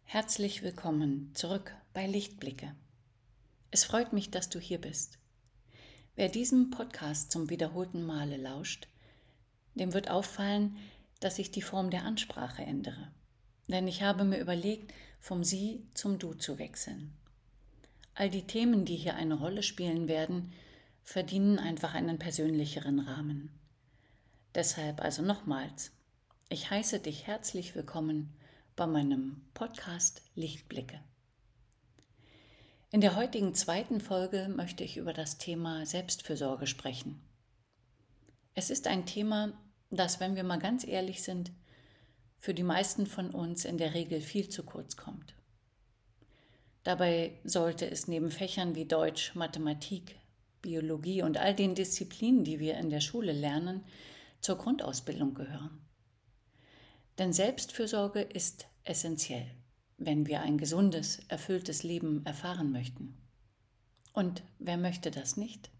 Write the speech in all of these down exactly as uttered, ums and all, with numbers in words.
Herzlich willkommen zurück bei Lichtblicke. Es freut mich, dass du hier bist. Wer diesem Podcast zum wiederholten Male lauscht, dem wird auffallen, dass ich die Form der Ansprache ändere. Denn ich habe mir überlegt, vom Sie zum Du zu wechseln. All die Themen, die hier eine Rolle spielen werden, verdienen einfach einen persönlicheren Rahmen. Deshalb also nochmals, ich heiße dich herzlich willkommen bei meinem Podcast Lichtblicke. In der heutigen zweiten Folge möchte ich über das Thema Selbstfürsorge sprechen. Es ist ein Thema, das, wenn wir mal ganz ehrlich sind, für die meisten von uns in der Regel viel zu kurz kommt. Dabei sollte es neben Fächern wie Deutsch, Mathematik, Biologie und all den Disziplinen, die wir in der Schule lernen, zur Grundausbildung gehören. Denn Selbstfürsorge ist essentiell, wenn wir ein gesundes, erfülltes Leben erfahren möchten. Und wer möchte das nicht?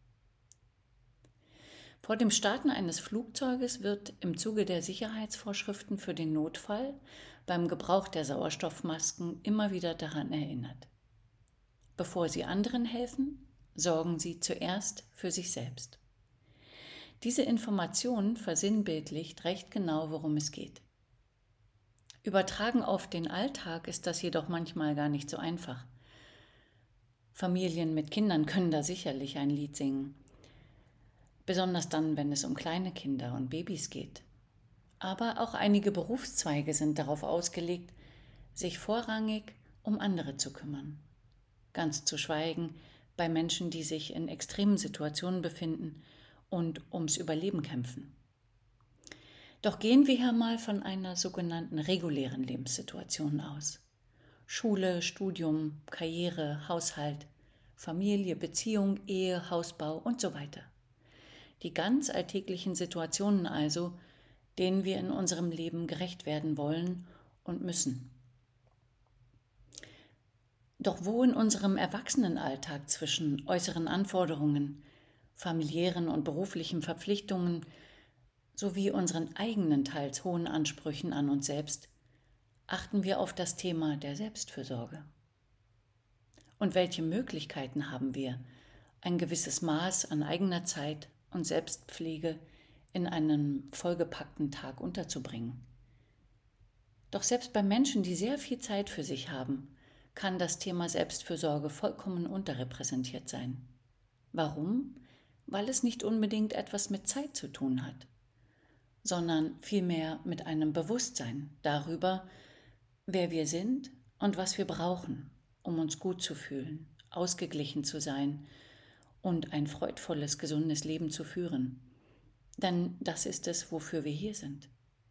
Vor dem Starten eines Flugzeuges wird im Zuge der Sicherheitsvorschriften für den Notfall beim Gebrauch der Sauerstoffmasken immer wieder daran erinnert. Bevor Sie anderen helfen, sorgen Sie zuerst für sich selbst. Diese Information versinnbildlicht recht genau, worum es geht. Übertragen auf den Alltag ist das jedoch manchmal gar nicht so einfach. Familien mit Kindern können da sicherlich ein Lied singen, besonders dann, wenn es um kleine Kinder und Babys geht. Aber auch einige Berufszweige sind darauf ausgelegt, sich vorrangig um andere zu kümmern. Ganz zu schweigen bei Menschen, die sich in extremen Situationen befinden und ums Überleben kämpfen. Doch gehen wir hier mal von einer sogenannten regulären Lebenssituation aus. Schule, Studium, Karriere, Haushalt, Familie, Beziehung, Ehe, Hausbau und so weiter. Die ganz alltäglichen Situationen also, denen wir in unserem Leben gerecht werden wollen und müssen. Doch wo in unserem Erwachsenenalltag zwischen äußeren Anforderungen, familiären und beruflichen Verpflichtungen sowie unseren eigenen teils hohen Ansprüchen an uns selbst, achten wir auf das Thema der Selbstfürsorge. Und welche Möglichkeiten haben wir, ein gewisses Maß an eigener Zeit und Selbstpflege in einem vollgepackten Tag unterzubringen? Doch selbst bei Menschen, die sehr viel Zeit für sich haben, kann das Thema Selbstfürsorge vollkommen unterrepräsentiert sein. Warum? Weil es nicht unbedingt etwas mit Zeit zu tun hat, sondern vielmehr mit einem Bewusstsein darüber, wer wir sind und was wir brauchen, um uns gut zu fühlen, ausgeglichen zu sein und ein freudvolles, gesundes Leben zu führen. Denn das ist es, wofür wir hier sind.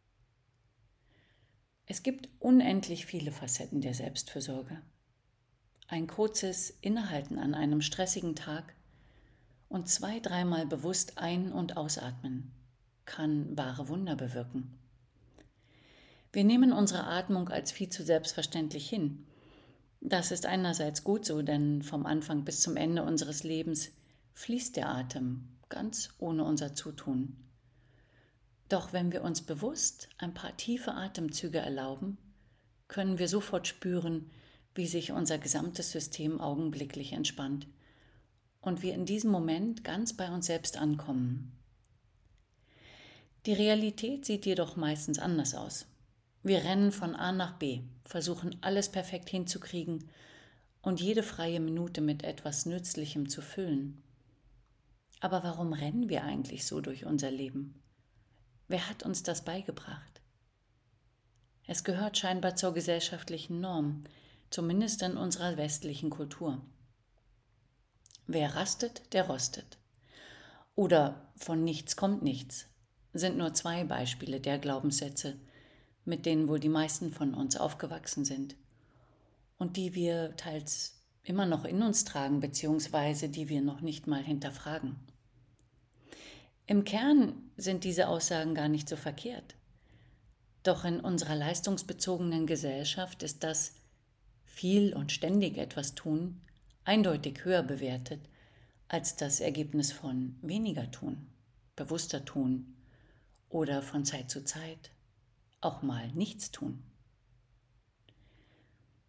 Es gibt unendlich viele Facetten der Selbstfürsorge. Ein kurzes Innehalten an einem stressigen Tag und zwei, dreimal bewusst ein- und ausatmen kann wahre Wunder bewirken. Wir nehmen unsere Atmung als viel zu selbstverständlich hin. Das ist einerseits gut so, denn vom Anfang bis zum Ende unseres Lebens fließt der Atem ganz ohne unser Zutun. Doch wenn wir uns bewusst ein paar tiefe Atemzüge erlauben, können wir sofort spüren, wie sich unser gesamtes System augenblicklich entspannt und wir in diesem Moment ganz bei uns selbst ankommen. Die Realität sieht jedoch meistens anders aus. Wir rennen von A nach B, versuchen alles perfekt hinzukriegen und jede freie Minute mit etwas Nützlichem zu füllen. Aber warum rennen wir eigentlich so durch unser Leben? Wer hat uns das beigebracht? Es gehört scheinbar zur gesellschaftlichen Norm, zumindest in unserer westlichen Kultur. Wer rastet, der rostet. Oder von nichts kommt nichts sind nur zwei Beispiele der Glaubenssätze, mit denen wohl die meisten von uns aufgewachsen sind und die wir teils immer noch in uns tragen, beziehungsweise die wir noch nicht mal hinterfragen. Im Kern sind diese Aussagen gar nicht so verkehrt. Doch in unserer leistungsbezogenen Gesellschaft ist das viel und ständig etwas tun eindeutig höher bewertet als das Ergebnis von weniger tun, bewusster tun oder von Zeit zu Zeit auch mal nichts tun.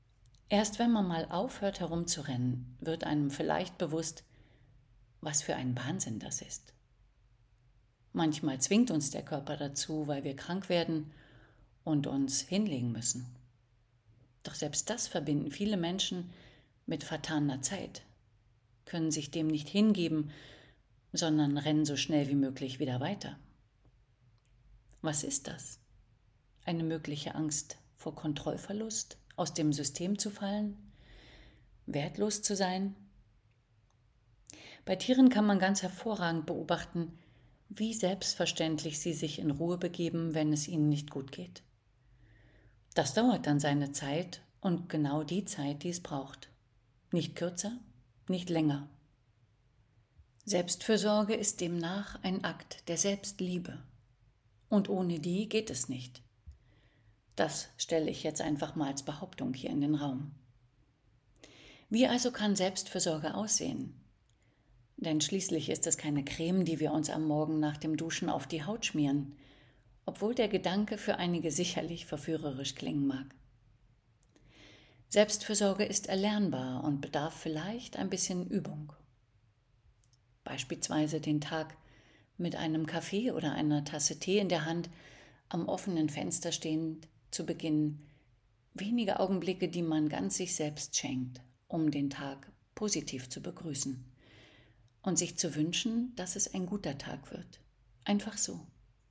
Erst wenn man mal aufhört herumzurennen, wird einem vielleicht bewusst, was für ein Wahnsinn das ist. Manchmal zwingt uns der Körper dazu, weil wir krank werden und uns hinlegen müssen. Doch selbst das verbinden viele Menschen mit vertaner Zeit, können sich dem nicht hingeben, sondern rennen so schnell wie möglich wieder weiter. Was ist das? Eine mögliche Angst vor Kontrollverlust, aus dem System zu fallen, wertlos zu sein? Bei Tieren kann man ganz hervorragend beobachten, wie selbstverständlich sie sich in Ruhe begeben, wenn es ihnen nicht gut geht. Das dauert dann seine Zeit und genau die Zeit, die es braucht. Nicht kürzer, nicht länger. Selbstfürsorge ist demnach ein Akt der Selbstliebe. Und ohne die geht es nicht. Das stelle ich jetzt einfach mal als Behauptung hier in den Raum. Wie also kann Selbstfürsorge aussehen? Denn schließlich ist es keine Creme, die wir uns am Morgen nach dem Duschen auf die Haut schmieren, obwohl der Gedanke für einige sicherlich verführerisch klingen mag. Selbstfürsorge ist erlernbar und bedarf vielleicht ein bisschen Übung. Beispielsweise den Tag mit einem Kaffee oder einer Tasse Tee in der Hand am offenen Fenster stehend zu beginnen, wenige Augenblicke, die man ganz sich selbst schenkt, um den Tag positiv zu begrüßen und sich zu wünschen, dass es ein guter Tag wird. Einfach so.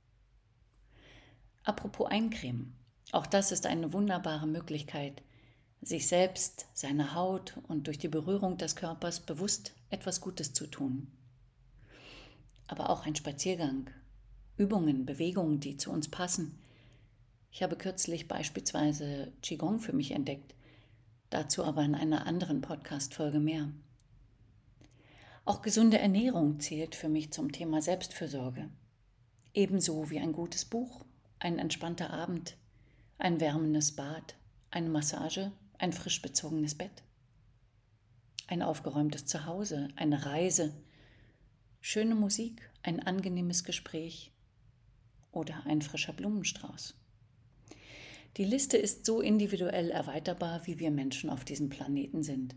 Apropos Eincremen, auch das ist eine wunderbare Möglichkeit, sich selbst, seiner Haut und durch die Berührung des Körpers bewusst etwas Gutes zu tun. Aber auch ein Spaziergang, Übungen, Bewegungen, die zu uns passen. Ich habe kürzlich beispielsweise Qigong für mich entdeckt, dazu aber in einer anderen Podcast-Folge mehr. Auch gesunde Ernährung zählt für mich zum Thema Selbstfürsorge. Ebenso wie ein gutes Buch, ein entspannter Abend, ein wärmendes Bad, eine Massage, ein frisch bezogenes Bett, ein aufgeräumtes Zuhause, eine Reise, schöne Musik, ein angenehmes Gespräch oder ein frischer Blumenstrauß. Die Liste ist so individuell erweiterbar, wie wir Menschen auf diesem Planeten sind.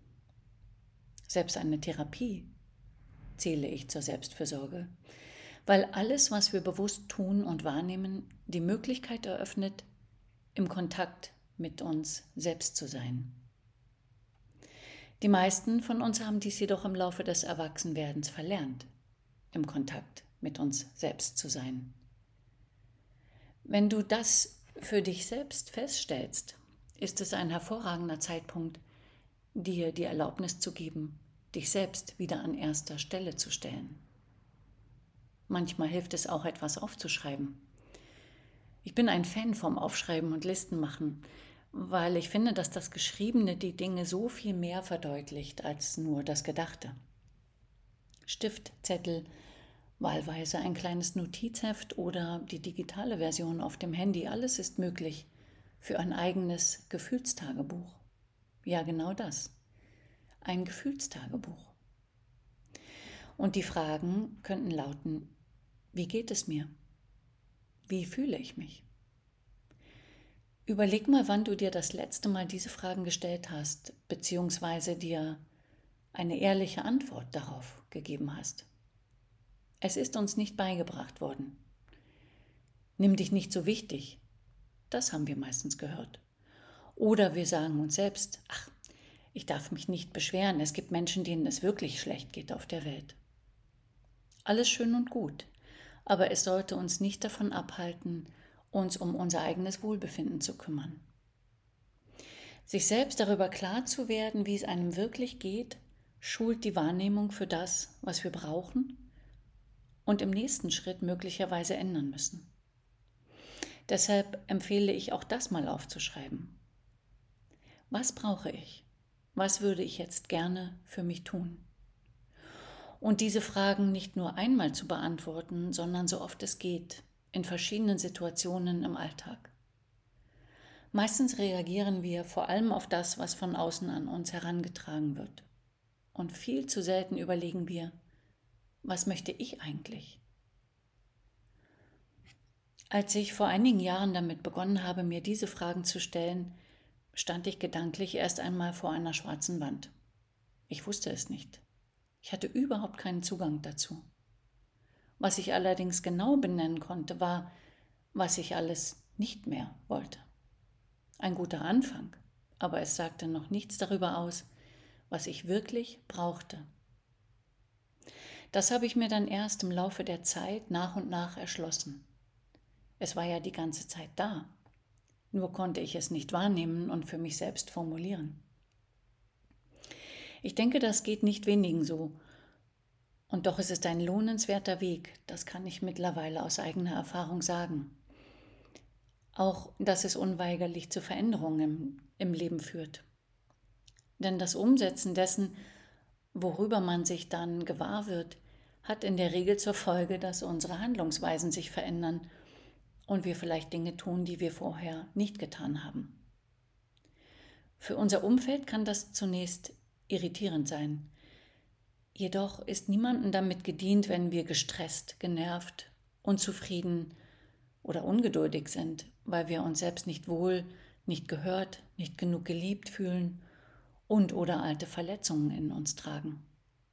Selbst eine Therapie zähle ich zur Selbstfürsorge, weil alles, was wir bewusst tun und wahrnehmen, die Möglichkeit eröffnet, im Kontakt mit uns selbst zu sein. Die meisten von uns haben dies jedoch im Laufe des Erwachsenwerdens verlernt, im Kontakt mit uns selbst zu sein. Wenn du das für dich selbst feststellst, ist es ein hervorragender Zeitpunkt, dir die Erlaubnis zu geben, dich selbst wieder an erster Stelle zu stellen. Manchmal hilft es auch, etwas aufzuschreiben. Ich bin ein Fan vom Aufschreiben und Listenmachen, weil ich finde, dass das Geschriebene die Dinge so viel mehr verdeutlicht als nur das Gedachte. Stift, Zettel, wahlweise ein kleines Notizheft oder die digitale Version auf dem Handy, alles ist möglich für ein eigenes Gefühlstagebuch. Ja, genau das. Ein Gefühlstagebuch. Und die Fragen könnten lauten: Wie geht es mir? Wie fühle ich mich? Überleg mal, wann du dir das letzte Mal diese Fragen gestellt hast, beziehungsweise dir eine ehrliche Antwort darauf gegeben hast. Es ist uns nicht beigebracht worden. Nimm dich nicht so wichtig. Das haben wir meistens gehört. Oder wir sagen uns selbst: Ach, ich darf mich nicht beschweren, es gibt Menschen, denen es wirklich schlecht geht auf der Welt. Alles schön und gut, aber es sollte uns nicht davon abhalten, uns um unser eigenes Wohlbefinden zu kümmern. Sich selbst darüber klar zu werden, wie es einem wirklich geht, schult die Wahrnehmung für das, was wir brauchen und im nächsten Schritt möglicherweise ändern müssen. Deshalb empfehle ich auch das mal aufzuschreiben. Was brauche ich? Was würde ich jetzt gerne für mich tun? Und diese Fragen nicht nur einmal zu beantworten, sondern so oft es geht, in verschiedenen Situationen im Alltag. Meistens reagieren wir vor allem auf das, was von außen an uns herangetragen wird. Und viel zu selten überlegen wir: Was möchte ich eigentlich? Als ich vor einigen Jahren damit begonnen habe, mir diese Fragen zu stellen, stand ich gedanklich erst einmal vor einer schwarzen Wand. Ich wusste es nicht. Ich hatte überhaupt keinen Zugang dazu. Was ich allerdings genau benennen konnte, war, was ich alles nicht mehr wollte. Ein guter Anfang, aber es sagte noch nichts darüber aus, was ich wirklich brauchte. Das habe ich mir dann erst im Laufe der Zeit nach und nach erschlossen. Es war ja die ganze Zeit da, nur konnte ich es nicht wahrnehmen und für mich selbst formulieren. Ich denke, das geht nicht wenigen so. Und doch ist es ein lohnenswerter Weg, das kann ich mittlerweile aus eigener Erfahrung sagen. Auch, dass es unweigerlich zu Veränderungen im, im Leben führt. Denn das Umsetzen dessen, worüber man sich dann gewahr wird, hat in der Regel zur Folge, dass unsere Handlungsweisen sich verändern und wir vielleicht Dinge tun, die wir vorher nicht getan haben. Für unser Umfeld kann das zunächst irritierend sein. Jedoch ist niemandem damit gedient, wenn wir gestresst, genervt, unzufrieden oder ungeduldig sind, weil wir uns selbst nicht wohl, nicht gehört, nicht genug geliebt fühlen und oder alte Verletzungen in uns tragen.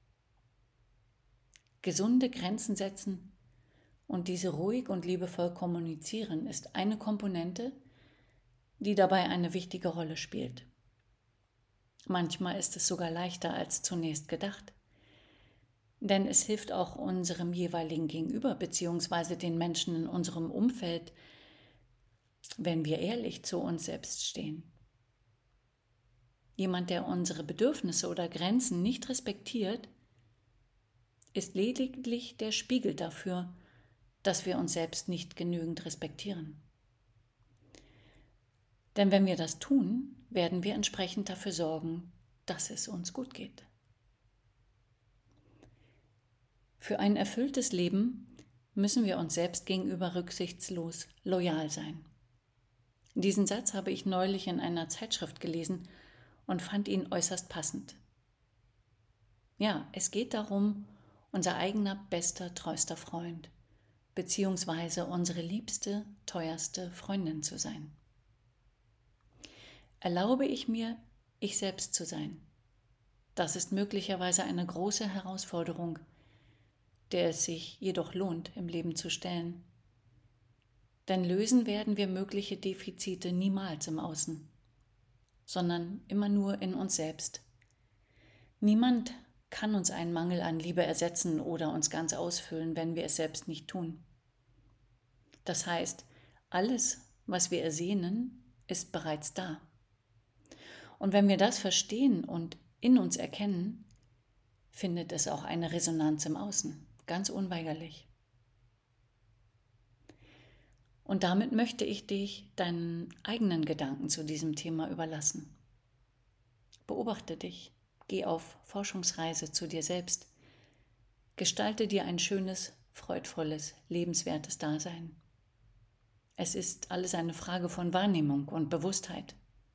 Gesunde Grenzen setzen und diese ruhig und liebevoll kommunizieren ist eine Komponente, die dabei eine wichtige Rolle spielt. Manchmal ist es sogar leichter als zunächst gedacht, denn es hilft auch unserem jeweiligen Gegenüber bzw. den Menschen in unserem Umfeld, wenn wir ehrlich zu uns selbst stehen. Jemand, der unsere Bedürfnisse oder Grenzen nicht respektiert, ist lediglich der Spiegel dafür, dass wir uns selbst nicht genügend respektieren. Denn wenn wir das tun, werden wir entsprechend dafür sorgen, dass es uns gut geht. Für ein erfülltes Leben müssen wir uns selbst gegenüber rücksichtslos loyal sein. Diesen Satz habe ich neulich in einer Zeitschrift gelesen und fand ihn äußerst passend. Ja, es geht darum, unser eigener bester, treuster Freund beziehungsweise unsere liebste, teuerste Freundin zu sein. Erlaube ich mir, ich selbst zu sein? Das ist möglicherweise eine große Herausforderung, der es sich jedoch lohnt, im Leben zu stellen. Denn lösen werden wir mögliche Defizite niemals im Außen, sondern immer nur in uns selbst. Niemand kann uns einen Mangel an Liebe ersetzen oder uns ganz ausfüllen, wenn wir es selbst nicht tun. Das heißt, alles, was wir ersehnen, ist bereits da. Und wenn wir das verstehen und in uns erkennen, findet es auch eine Resonanz im Außen, ganz unweigerlich. Und damit möchte ich dich deinen eigenen Gedanken zu diesem Thema überlassen. Beobachte dich, geh auf Forschungsreise zu dir selbst, gestalte dir ein schönes, freudvolles, lebenswertes Dasein. Es ist alles eine Frage von Wahrnehmung und Bewusstheit.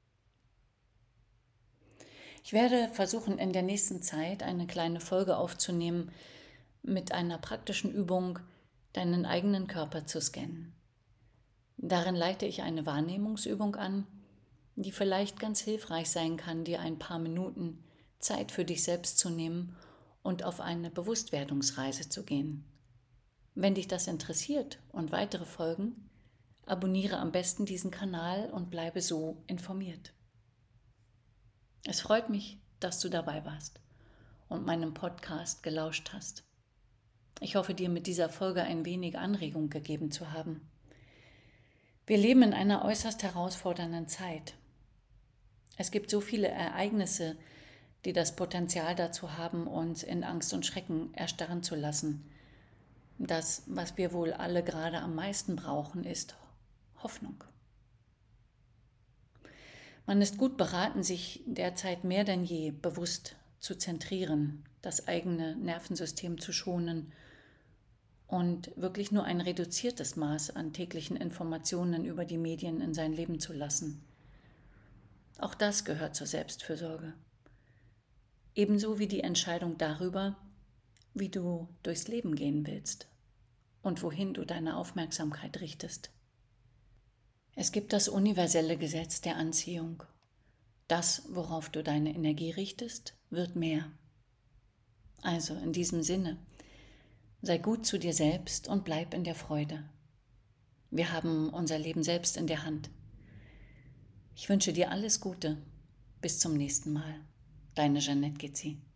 Ich werde versuchen, in der nächsten Zeit eine kleine Folge aufzunehmen mit einer praktischen Übung, deinen eigenen Körper zu scannen. Darin leite ich eine Wahrnehmungsübung an, die vielleicht ganz hilfreich sein kann, dir ein paar Minuten Zeit für dich selbst zu nehmen und auf eine Bewusstwerdungsreise zu gehen. Wenn dich das interessiert und weitere Folgen, abonniere am besten diesen Kanal und bleibe so informiert. Es freut mich, dass du dabei warst und meinem Podcast gelauscht hast. Ich hoffe, dir mit dieser Folge ein wenig Anregung gegeben zu haben. Wir leben in einer äußerst herausfordernden Zeit. Es gibt so viele Ereignisse, die das Potenzial dazu haben, uns in Angst und Schrecken erstarren zu lassen. Das, was wir wohl alle gerade am meisten brauchen, ist Hoffnung. Man ist gut beraten, sich derzeit mehr denn je bewusst zu zentrieren, das eigene Nervensystem zu schonen und wirklich nur ein reduziertes Maß an täglichen Informationen über die Medien in sein Leben zu lassen. Auch das gehört zur Selbstfürsorge. Ebenso wie die Entscheidung darüber, wie du durchs Leben gehen willst und wohin du deine Aufmerksamkeit richtest. Es gibt das universelle Gesetz der Anziehung Das, worauf du deine Energie richtest, wird mehr. Also in diesem Sinne, sei gut zu dir selbst und bleib in der Freude. Wir haben unser Leben selbst in der Hand. Ich wünsche dir alles Gute. Bis zum nächsten Mal. Deine Jeanette Gizzi.